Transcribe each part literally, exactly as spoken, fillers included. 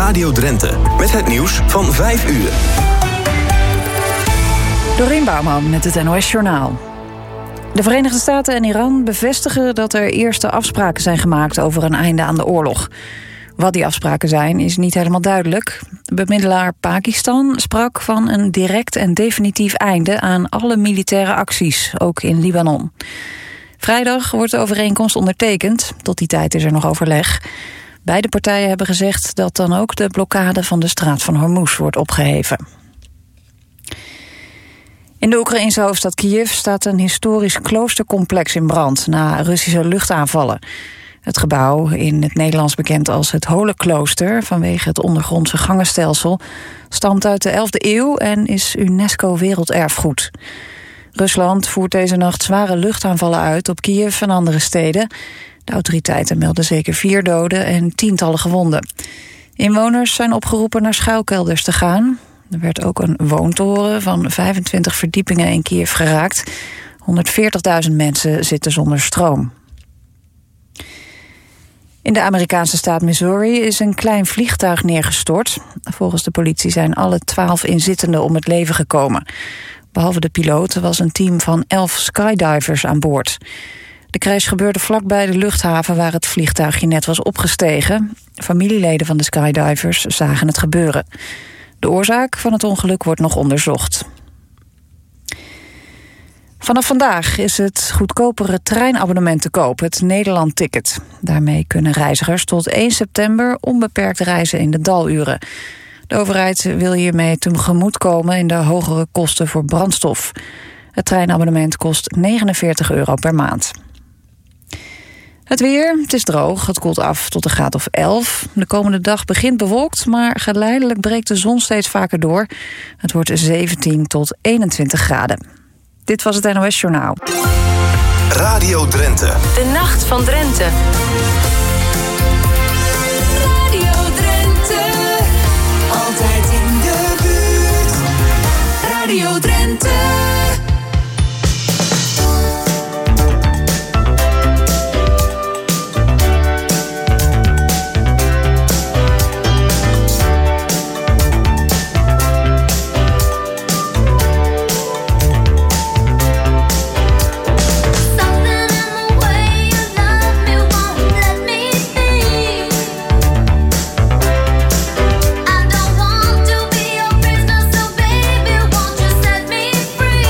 Radio Drenthe. Met het nieuws van vijf uur. Dorien Bouwman met het N O S Journaal. De Verenigde Staten en Iran bevestigen dat er eerste afspraken zijn gemaakt over een einde aan de oorlog. Wat die afspraken zijn, is niet helemaal duidelijk. Bemiddelaar Pakistan sprak van een direct en definitief einde aan alle militaire acties, ook in Libanon. Vrijdag wordt de overeenkomst ondertekend. Tot die tijd is er nog overleg. Beide partijen hebben gezegd dat dan ook de blokkade van de straat van Hormuz wordt opgeheven. In de Oekraïnse hoofdstad Kiev staat een historisch kloostercomplex in brand na Russische luchtaanvallen. Het gebouw, in het Nederlands bekend als het Holenklooster vanwege het ondergrondse gangenstelsel, stamt uit de elfde eeuw en is UNESCO werelderfgoed. Rusland voert deze nacht zware luchtaanvallen uit op Kiev en andere steden. De autoriteiten melden zeker vier doden en tientallen gewonden. Inwoners zijn opgeroepen naar schuilkelders te gaan. Er werd ook een woontoren van vijfentwintig verdiepingen in Kiev geraakt. honderdveertigduizend mensen zitten zonder stroom. In de Amerikaanse staat Missouri is een klein vliegtuig neergestort. Volgens de politie zijn alle twaalf inzittenden om het leven gekomen. Behalve de piloot was een team van elf skydivers aan boord. De crash gebeurde vlakbij de luchthaven waar het vliegtuigje net was opgestegen. Familieleden van de skydivers zagen het gebeuren. De oorzaak van het ongeluk wordt nog onderzocht. Vanaf vandaag is het goedkopere treinabonnement te koop, het Nederland Ticket. Daarmee kunnen reizigers tot één september onbeperkt reizen in de daluren. De overheid wil hiermee tegemoetkomen in de hogere kosten voor brandstof. Het treinabonnement kost negenenveertig euro per maand. Het weer, het is droog, het koelt af tot een graad of elf. De komende dag begint bewolkt, maar geleidelijk breekt de zon steeds vaker door. Het wordt zeventien tot eenentwintig graden. Dit was het N O S Journaal. Radio Drenthe. De Nacht van Drenthe. Radio Drenthe. Altijd in de buurt. Radio Drenthe. Free.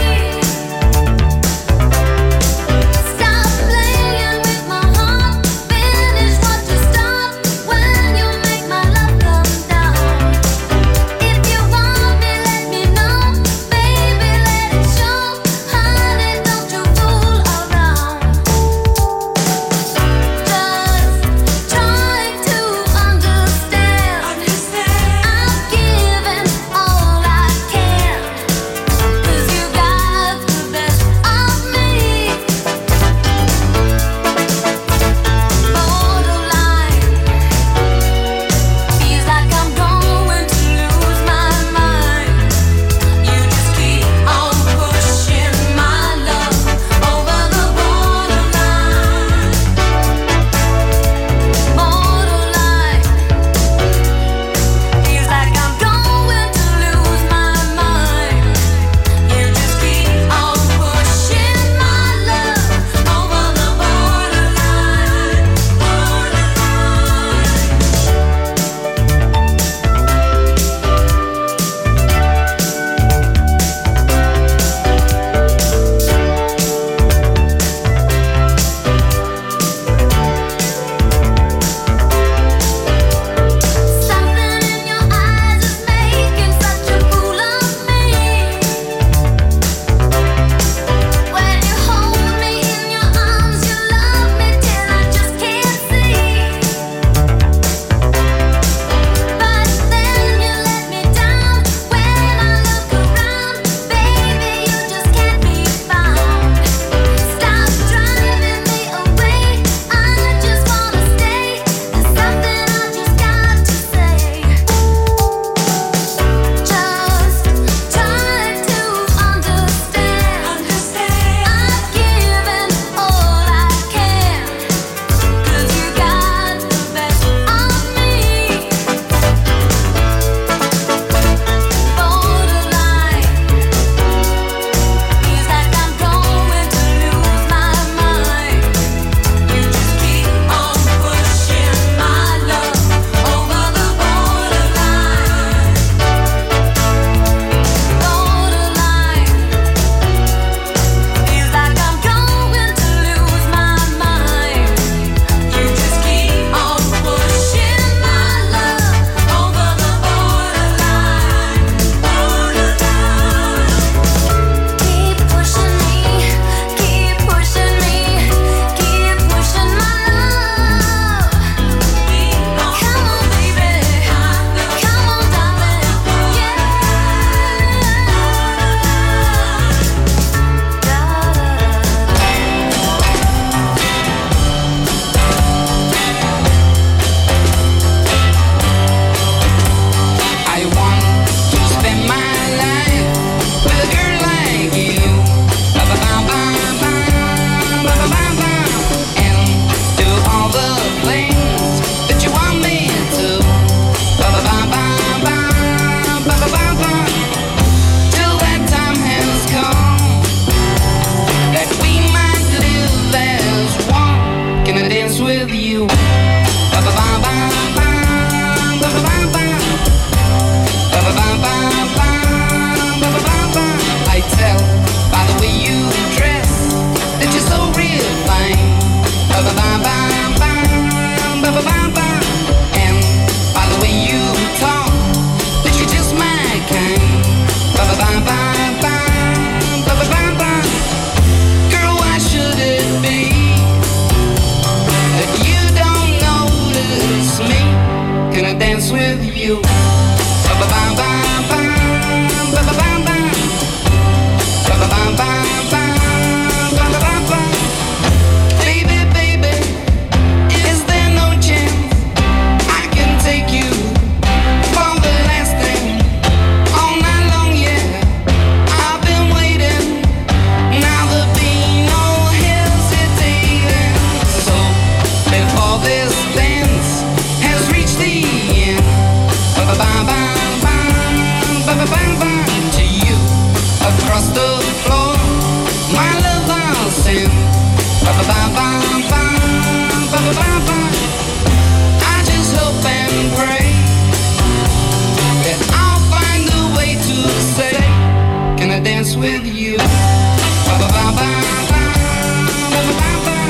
dance with you. Ba-ba-bam-bam-bam, ba-ba-bam-bam, ba-ba-bam-bam-bam, ba-ba-bam-bam. Baby, baby, is there no chance I can take you for the last thing all night long? Yeah, I've been waiting. Now there'll be no hesitating. So before this dance has reached the end, ba-ba-bam-bam, ba-ba-bam-bam, to you across the floor, my love I'll send. Ba-ba-bam-bam, ba-ba-bam-bam. I just hope and pray that I'll find a way to say, can I dance with you? Ba-ba-bam-bam, ba-ba-bam-bam.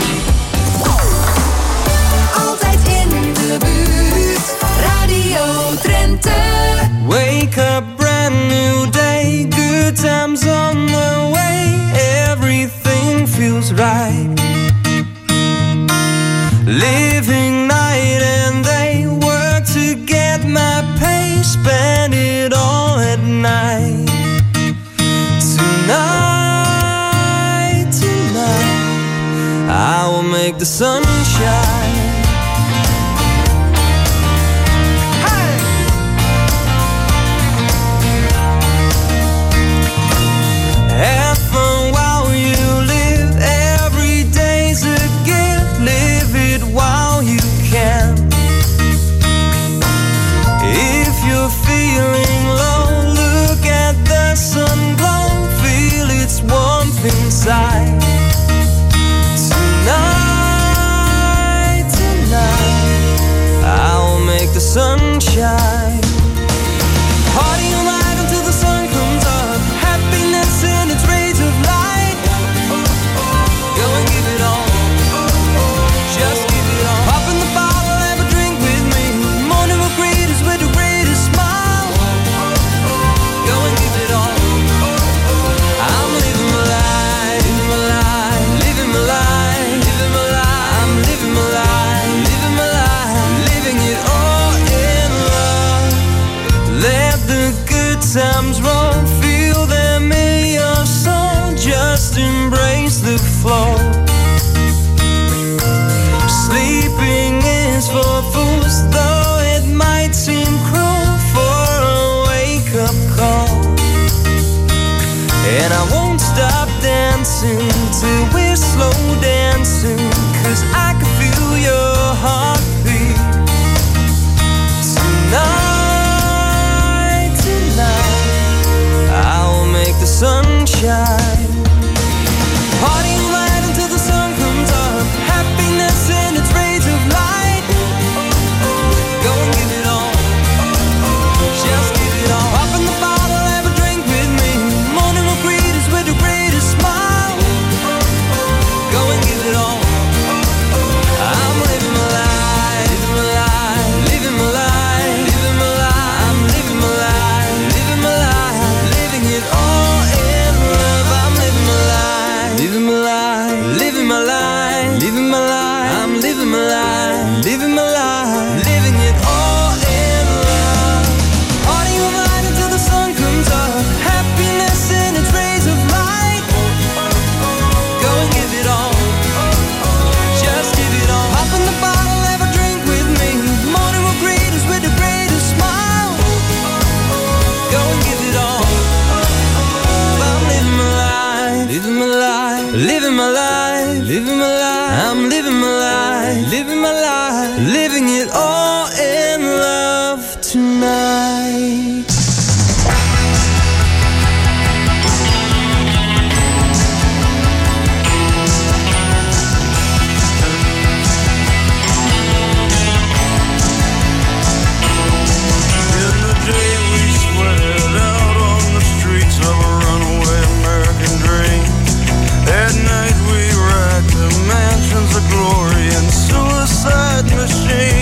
Altijd in de buurt, Radio Drenthe. Wake up, brand new day, good times on the way, everything feels right. Living night and day, work to get my pay, spend it all at night. Tonight, tonight, I will make the sun shine. Have fun while you live. Every day's a gift. Live it while you can. If you're feeling low, look at the sun glow. Feel its warmth inside. Tonight, tonight, I'll make the sun shine. Party all night until the sun comes up. Happiness in its rays of light. Go and give it all. Just give it all. Pop in the bottle, have a drink with me. Morning will greet us with the greatest smile. Go and give it all. I'm living my life, living my life, living my life, living my life. I'm living my life, living my life, living it all in love. Let the good times roll. Feel them in your soul. Just embrace the flow. Sleeping is for fools, though it might seem cruel, for a wake-up call. And I won't stop dancing till we're slow dancing, 'cause I can feel your heartbeat. Tonight, tonight, I'll make the sun shine. Party all night until the sun comes up. Happiness in its rays of light. Go and give it all. Just give it all. Pop in the bottle, have a drink with me. Morning will greet us with the greatest smile. Go and give it all. I'm living my life, living my life, living my life, living my life. I'm living my life, living my life, living it all in love. I'm living my life, living my life, living my life, living my life. I'm living my life, living my life, living it all in love. Party all night until the sun comes up. Happiness in its rays of light. Go and give it all. Just give it all. Pop in the bottle, have a drink with me. Morning will greet us with the greatest smile. Go and give it all. I'm living my life, living my life, living my life, living my life. I'm living my life, living my life, living it all in love tonight. In the day we sweated out on the streets of a runaway American dream. At night we racked the mansions of glory and suicide machines.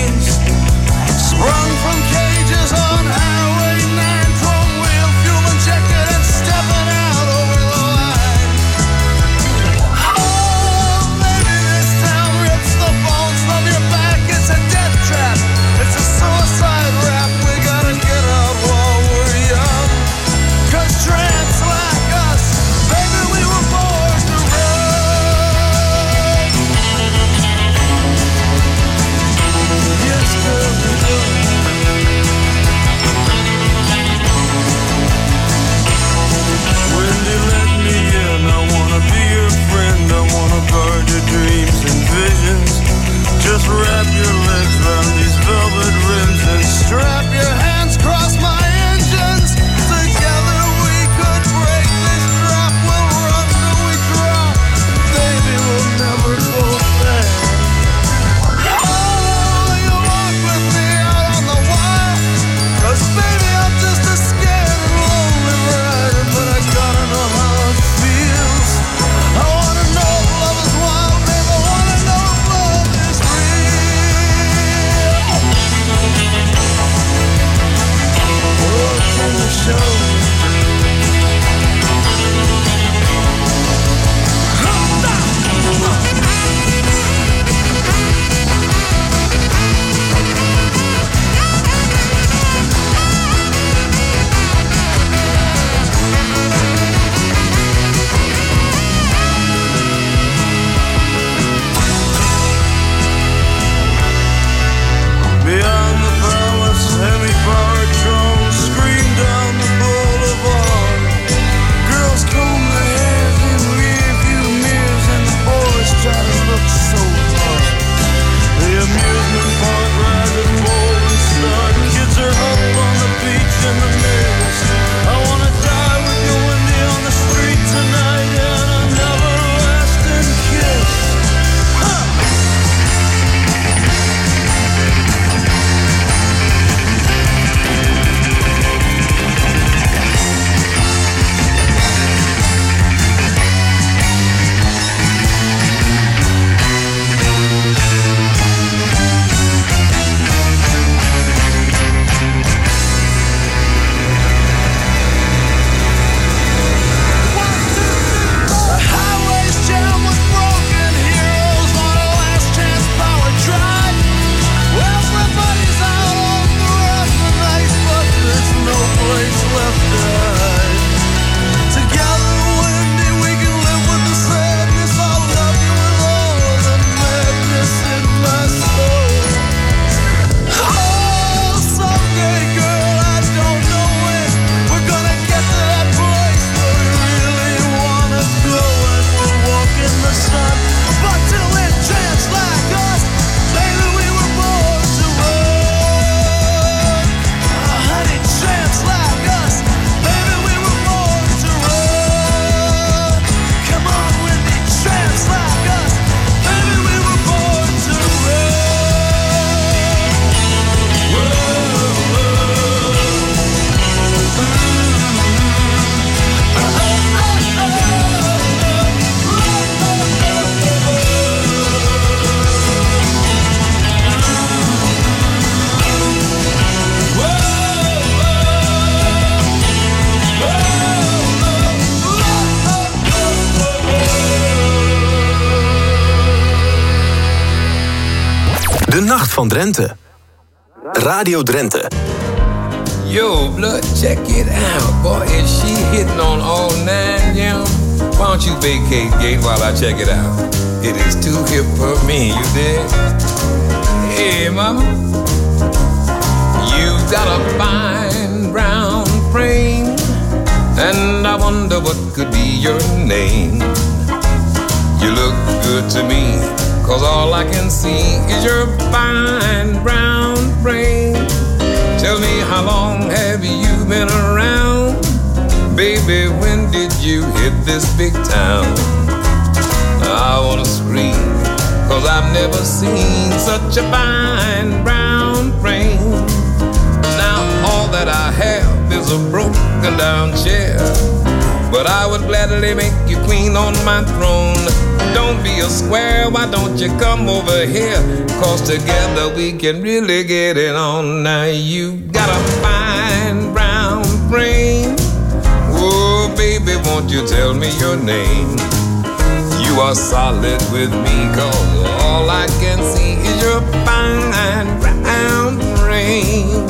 De Nacht van Drenthe. Radio Drenthe. Yo, blood, check it out. Boy, is she hitting on all nine, yeah? Why don't you vacate gate while I check it out? It is too hip for me, you dig? Hey, mama. You've got a fine brown frame, and I wonder what could be your name. You look good to me, cause all I can see is your fine brown frame. Tell me, how long have you been around? Baby, when did you hit this big town? I wanna scream, cause I've never seen such a fine brown frame. Now all that I have is a broken down chair, but I would gladly make you queen on my throne. Don't be a square, why don't you come over here? Cause together we can really get it on. Now you got a fine brown frame. Oh baby, won't you tell me your name? You are solid with me, cause all I can see is your fine brown frame.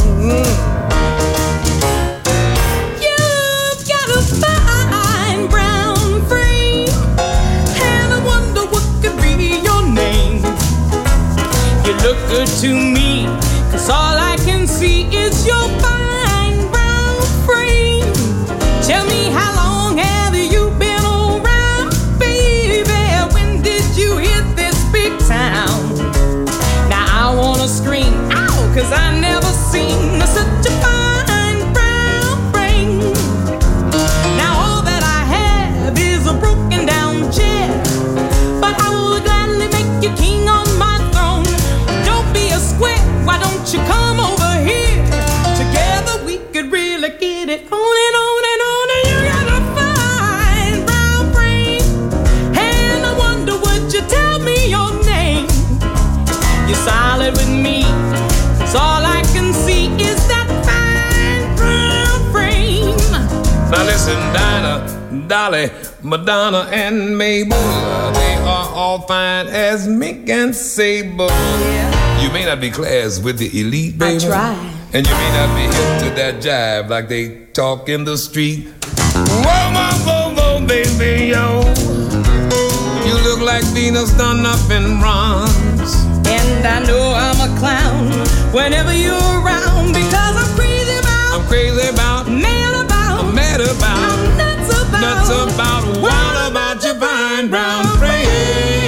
You've got a fine brown frame, and I wonder what could be your name. You look good to me, cause all I can see is your fine brown frame. Tell me, how long have you been around, baby? When did you hit this big town? Now I wanna scream, ow, cause I never seen such a fine brown frame. Now all that I have is a broken down chair, but I will gladly make you king on my throne. Don't be a square, why don't you come over here? Together we could really get it on and on and on. And you got a fine brown frame, and I wonder, would you tell me your name? You're solid with me, so all I can see is that fine brown frame. Now listen, Dinah, Dolly, Madonna, and Mabel, they are all fine as Mick and Sable. You may not be class with the elite, baby. I try. And you may not be hip to that jive like they talk in the street. Whoa, whoa, whoa, whoa, baby, yo. You look like Venus done up in bronze. And I know I'm a clown whenever you're around, because I'm crazy about, I'm crazy about, mad about, I'm mad about, I'm nuts about, nuts about, what about your fine brown frame?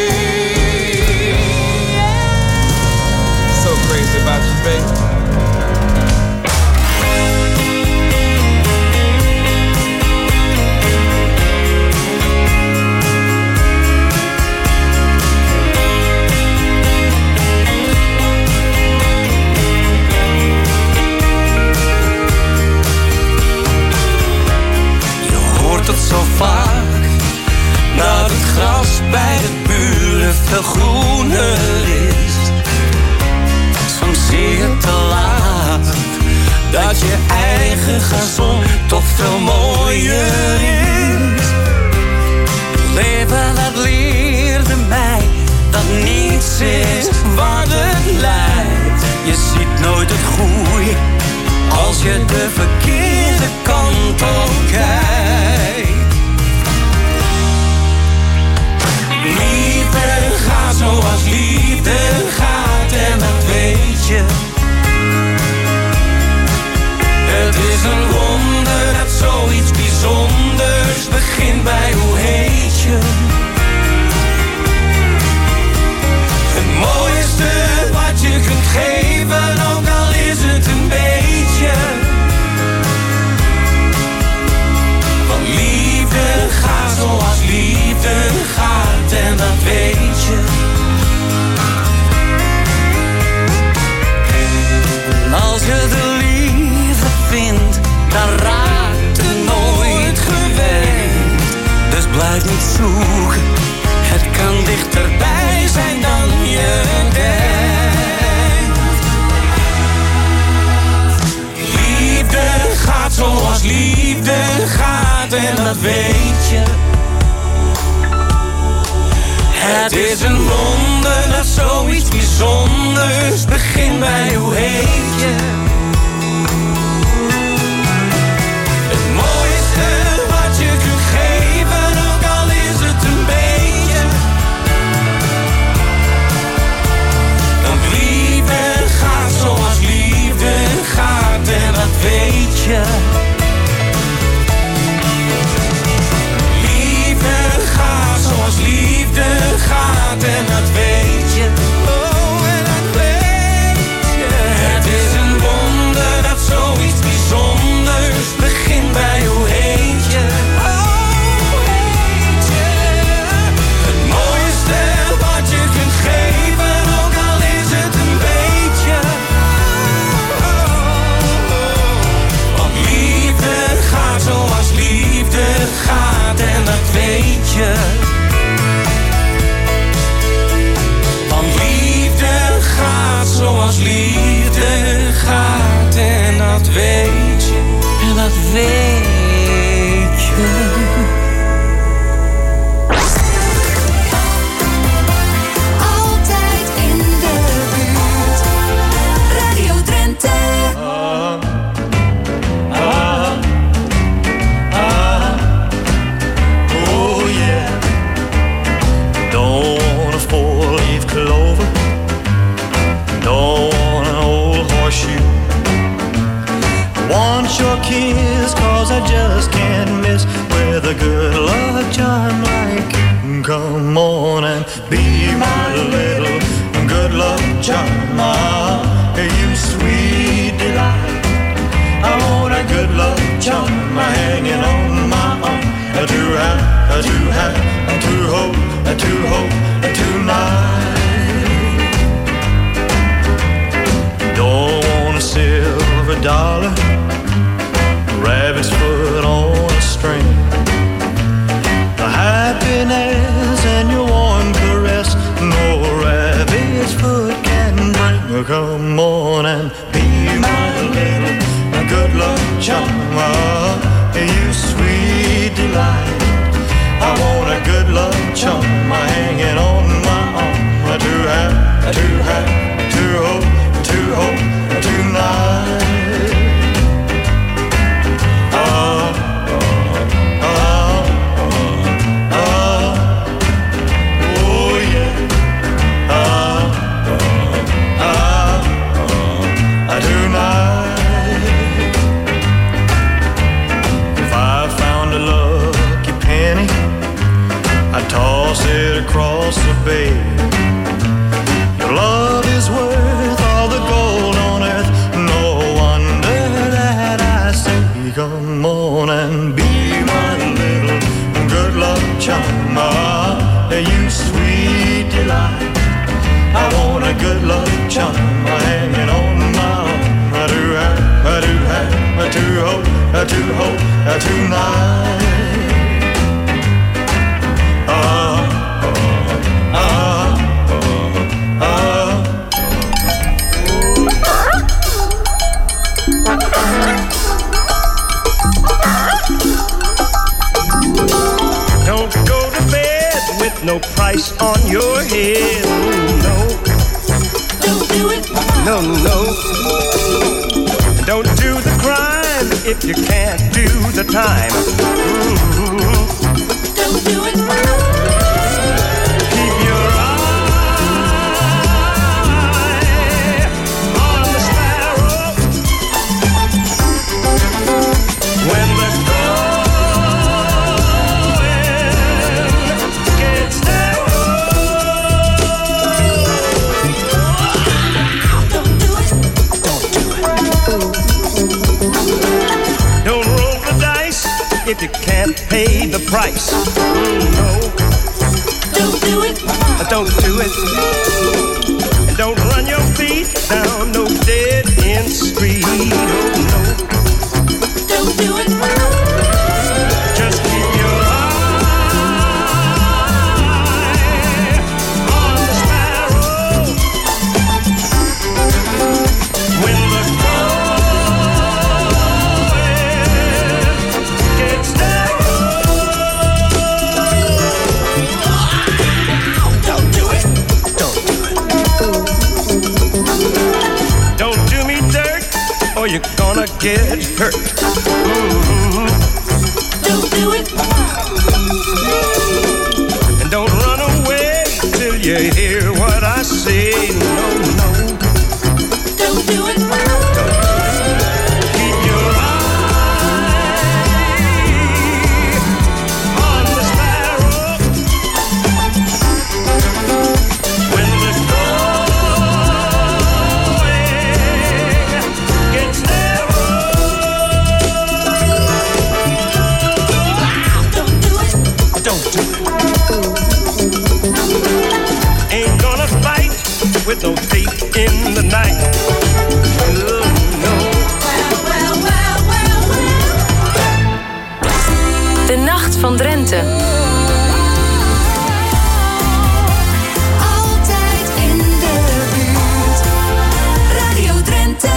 So crazy about you, baby. Het zo vaak dat het gras bij de buren veel groener is. Soms zie je te laat dat je eigen gazon toch veel mooier is. Leven, dat leerde mij dat niets is wat het lijkt. Je ziet nooit het goede als je de verkeerde kant op kijkt. Liefde gaat zoals liefde gaat, en dat weet je. Het is een wonder dat zoiets bijzonders begint bij hoe heet je. Het mooiste wat je kunt geven, ook al is het een beetje. Want liefde gaat zoals liefde gaat, en dat weet je. En als je de liefde vindt, dan raakt het nooit gewend. Dus blijf niet zoeken, het kan dichterbij zijn dan je denkt. Liefde gaat zoals liefde gaat, en dat weet je. Het is een wonder dat zoiets bijzonders bij, hoe heet je? Het mooiste wat je kunt geven, ook al is het een beetje. Want liefde gaat zoals liefde gaat en dat weet je. Liefde gaat zoals liefde gaat en dat weet je. Oh, en dat weet je. Het is een wonder dat zoiets bijzonders begint bij, hoe heet je? Oh, hoe heet je? Het mooiste wat je kunt geven, ook al is het een beetje. Oh, oh, oh. Want liefde gaat zoals liefde gaat en dat weet je. Want liefde gaat zoals liefde gaat en dat weet je. En dat weet je. Altijd in de buurt. Radio Drenthe. Oh yeah. Don't want a four-leaf clover. Don't want an old horseshoe. Want your kiss, cause I just can't miss with a good luck charm like you. Come on and be my little good luck charm. Ah, you sweet delight. I want a good luck charm hanging on my arm. To have, to have, to hope, to hope tonight. Don't want a silver dollar, rabbit's foot on a string. The happiness and your warm caress, no rabbit's foot can bring. Come on and be my little good luck charm. You sweet delight. I want a good luck charm hanging on my arm. To have, to have, to hope, to hope tonight. Ah, ah, ah, ah, oh yeah. Ah, ah, ah, tonight. If I found a lucky penny, I toss it across the bay. Your love is worth all the gold on earth. No wonder that I say, come on and be my little good luck charm. Ah, you sweet delight. I want a good luck charm hanging on my arm. I do have, I do have, I do hope, I do hope tonight. Don't go to bed with no price on your head. No, Don't do it. no, no. Don't do the crime if you can't do the time. Ooh. Don't do it. Keep your eye on the sparrow. When the going gets narrow. Don't do it. Don't roll the dice if you can't pay the price. No, Don't do it. don't do it. And don't run your feet down no dead end street. Oh no, Don't do it. just keep your eye on the sparrow. When the going gets narrow. Don't do it. Don't do it. gonna get hurt. Mm-hmm. Don't do it. And don't run away till you hear what I say. No, no. Don't do it. Keep your eye on the sparrow. When the going gets narrow. Don't do it. Don't do it. Ain't gonna fight with no faith in the night. Oh, no. Well, well, well, well, well. De Nacht van Drenthe. Altijd in de buurt. Radio Drenthe.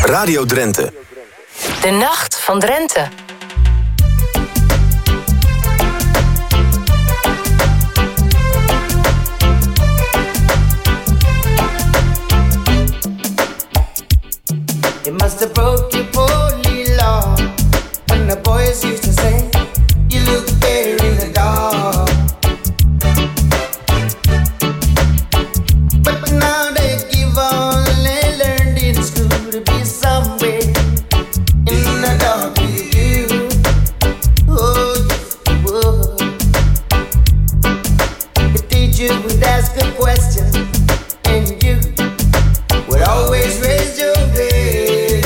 Radio Drenthe. De Nacht van Drenthe. It must have broke your poorly law when the boys used to say you look fair in the dark. But now they give all they learned in school to be somewhere in the dark with you. Oh, yes, they would. The teacher would ask a question and you would always raise your head.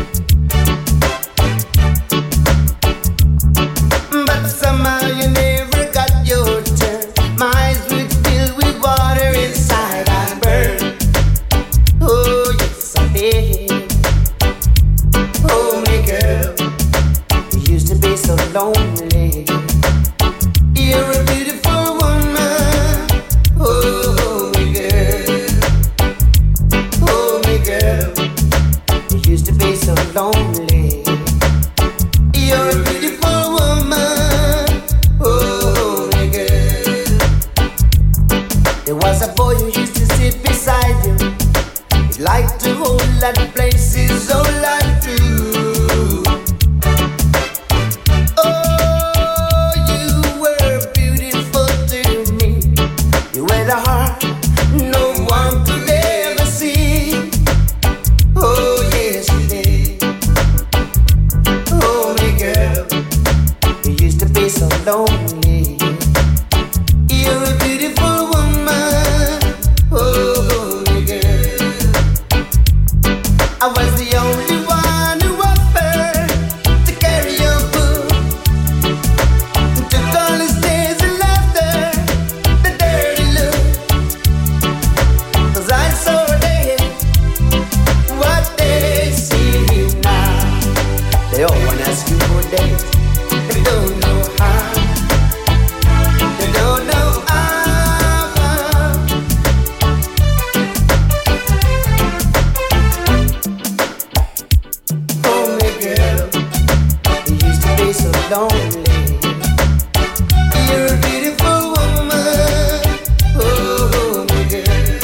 But somehow you never got your turn. My eyes would fill with water inside I burn. Oh yes I did. Oh my girl, you used to be so lonely. You're a beautiful woman. Oh my girl. Oh my girl, you used to be so lonely. You're a beautiful woman. Oh my girl. There was a boy who used to sit beside you. He liked to hold that place his whole life through. Oh, you were beautiful to me. You had a heart no one could ever see. Oh yes you did. Oh my girl, you used to be so lonely. You're a beautiful woman. Oh my girl, I was the only one who offered to carry your food. Took all his days and laughter, the dirty look. 'Cause I saw them what they see now. They all wanna ask you for dates. They don't know how. They don't know how. Oh my girl, you used to be so lonely. You're a beautiful woman. Oh my girl.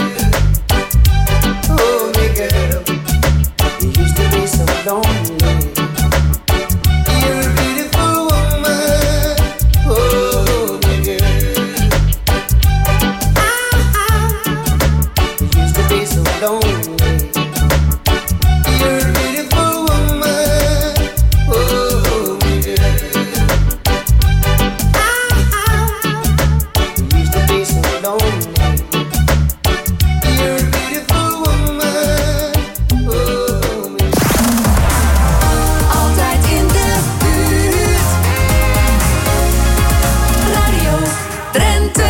Oh my girl, you used to be so lonely. You're a beautiful woman. Oh my girl. You used to be so lonely. You're a beautiful woman. Oh my girl. You used to be so lonely. You're a beautiful woman. Oh my girl. Altijd in de buurt. Radio Drenthe.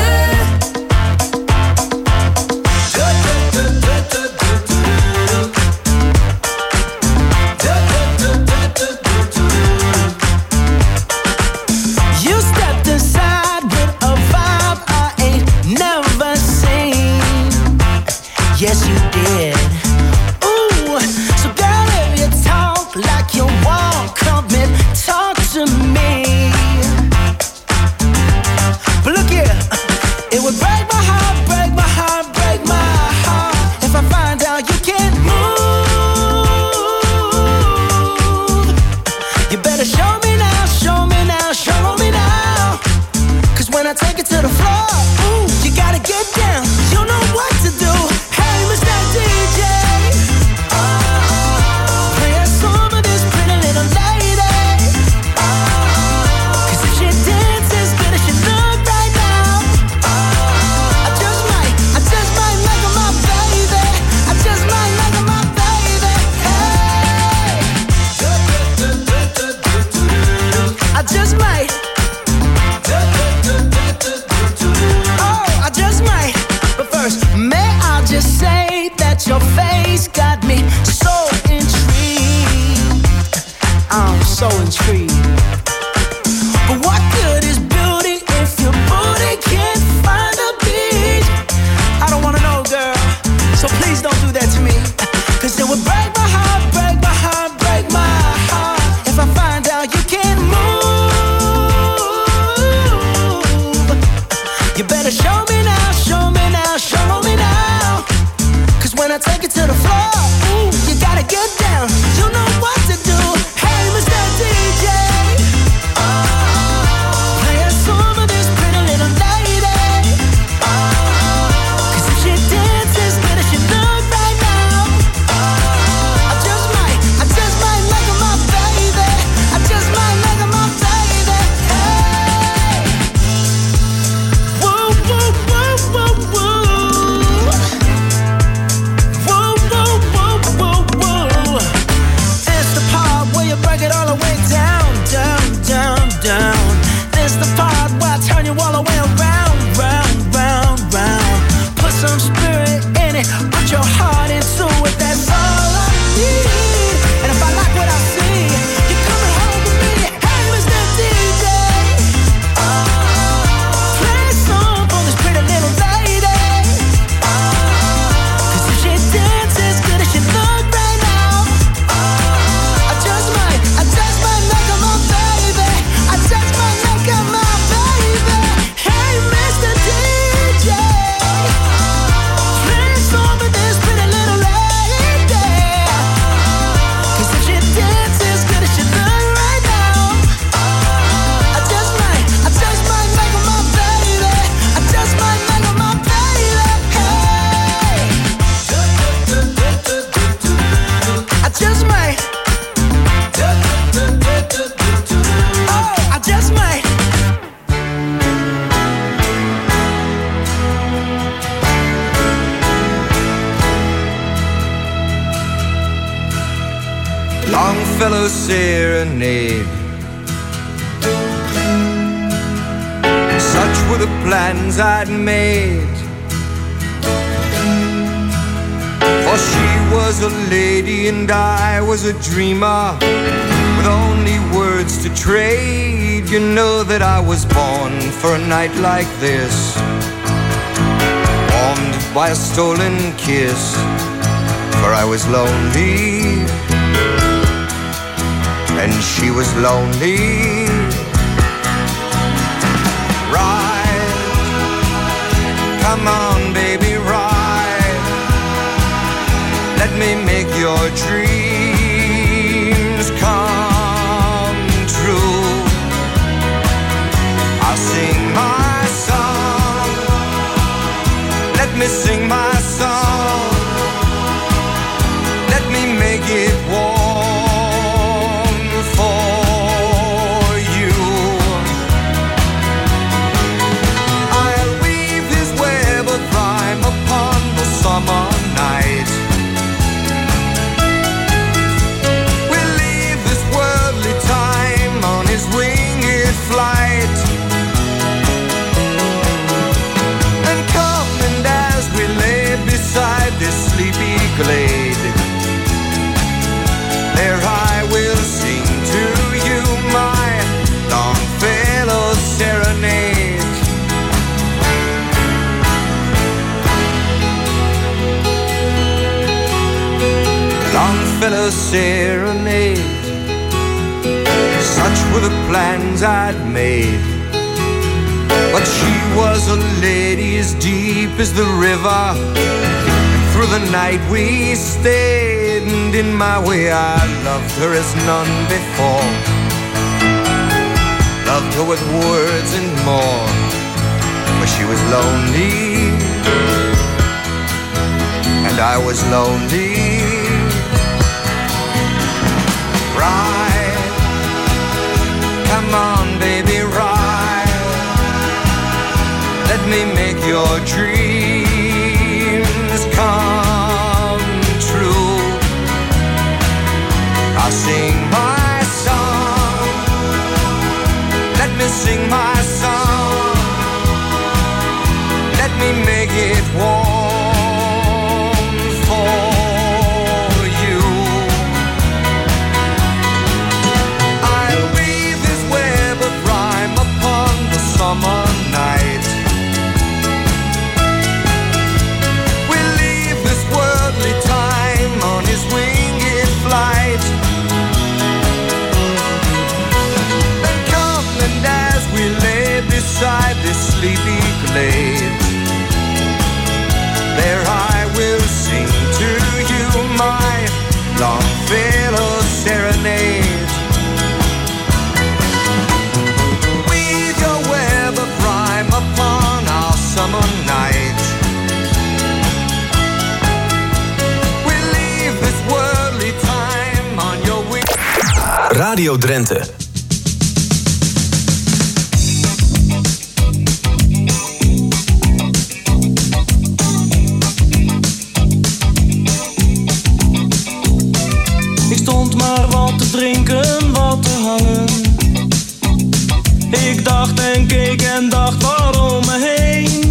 You stepped inside with a vibe I ain't never seen. Yes, you did. Ooh, so girl, if you talk like you want, come and talk to me. But look here, it would break my heart, break my heart, break my heart if I find out you can't move. You better show me now, show me now, show me now. 'Cause when I take it to the floor, ooh, you gotta get down. You know what to do. Hey, Mister D J, oh, play a song of this pretty little lady. Oh, 'cause if she dances as good as she look right now, oh, I just might, I just might make her my baby. I just might make her my baby. Hey, I just might. Oh, I just might. But first, may I just say that your face got me so intrigued. I'm so intrigued. But what good is beauty if your booty can't find a beat? So please don't do that to me, 'cause it would break my heart, break my heart. Longfellow serenade. Such were the plans I'd made. For she was a lady and I was a dreamer, with only words to trade. You know that I was born for a night like this, warmed by a stolen kiss. For I was lonely and she was lonely. Ride, come on baby, ride. Let me make your dreams come true. I'll sing my song, let me sing my song. Let me make it warm for you. I'll weave this web of rhyme upon the summer night. We'll leave this worldly time on his winged flight. And come and as we lay beside this sleepy glade, there I will sing to you my Longfellow serenade. Longfellow serenade. Such were the plans I'd made. But she was a lady as deep as the river. Through the night we stayed, and in my way I loved her as none before. Loved her with words and more, for she was lonely and I was lonely. Ride, come on baby, ride. Let me make your dreams come true. I'll sing my song, let me sing my song. Let me make it warm for you. I'll weave this web of rhyme upon the summer night. We'll leave this worldly time on his winged flight. And come and as we lay beside this sleepy glade, there I will sing to you my Longfellow serenade. Weave your web of rhyme upon our summer night. We'll leave this worldly time on your wing. Radio Drenthe. Ik stond maar wat te drinken, wat te hangen. Ik dacht en keek en dacht waarom me heen.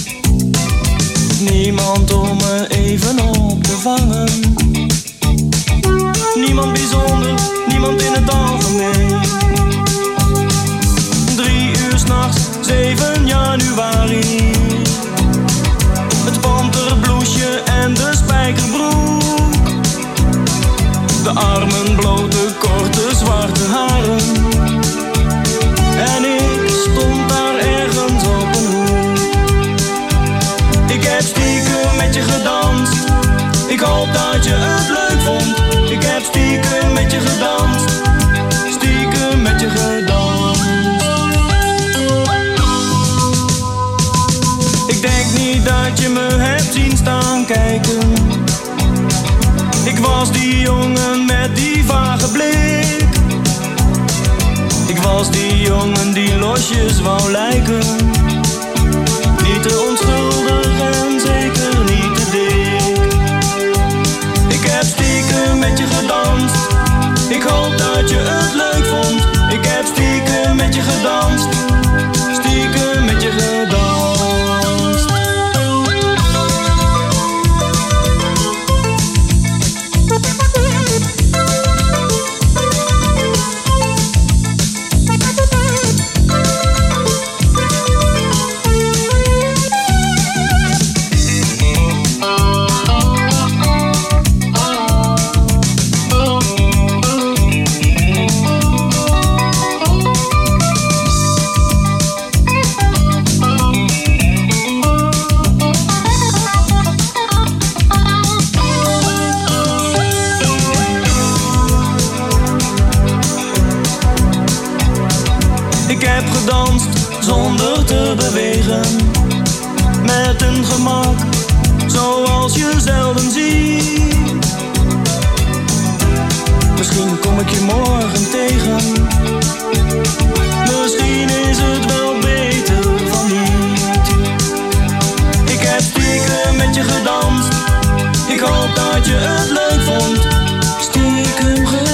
Niemand om me even op te vangen. Niemand bijzonder, niemand in het algemeen. Drie uur 's nachts, zeven januari. Het panterbloesje en de spijkerbroek. De armen blote, korte, zwarte haren. En ik stond daar ergens op een hoek. Ik heb stiekem met je gedanst. Ik hoop dat je het leuk vond. Ik heb stiekem met je gedanst. Stiekem met je gedanst. Ik denk niet dat je me hebt zien staan kijken. Ik was die jongen met die vage blik. Ik was die jongen die losjes wou lijken. Niet te onschuldig en zeker niet te dik. Ik heb stiekem met je gedanst. Ik hoop dat je het leuk vond. Ik heb stiekem met je gedanst. Stiekem met je gedanst. Ik heb gedanst zonder te bewegen, met een gemak zoals je zelden ziet. Misschien kom ik je morgen tegen, misschien is het wel beter van niet. Ik heb stiekem met je gedanst, ik hoop dat je het leuk vond. Stiekem gedanst.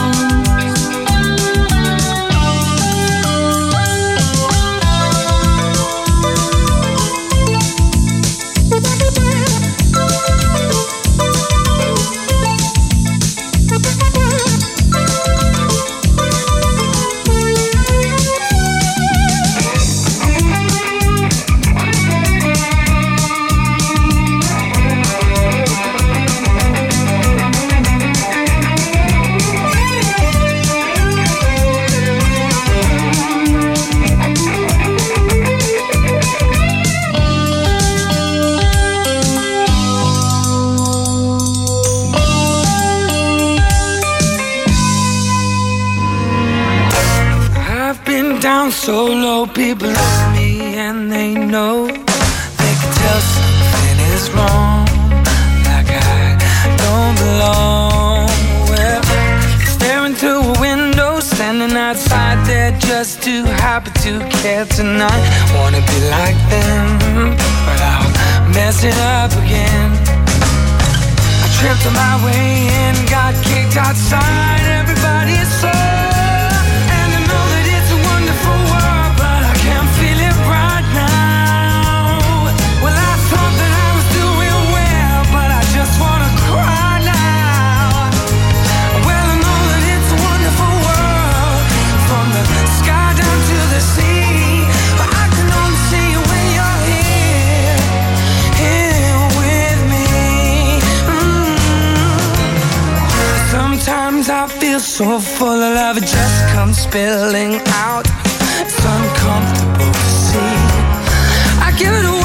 So low, people look at me and they know they can tell something is wrong, like I don't belong. Well, staring through a window, standing outside there just too happy to care tonight. Wanna be like them, but I'll mess it up again. I tripped on my way in, got kicked outside, everybody is so. Sometimes I feel so full of love, it just comes spilling out. It's uncomfortable to see. I give it away.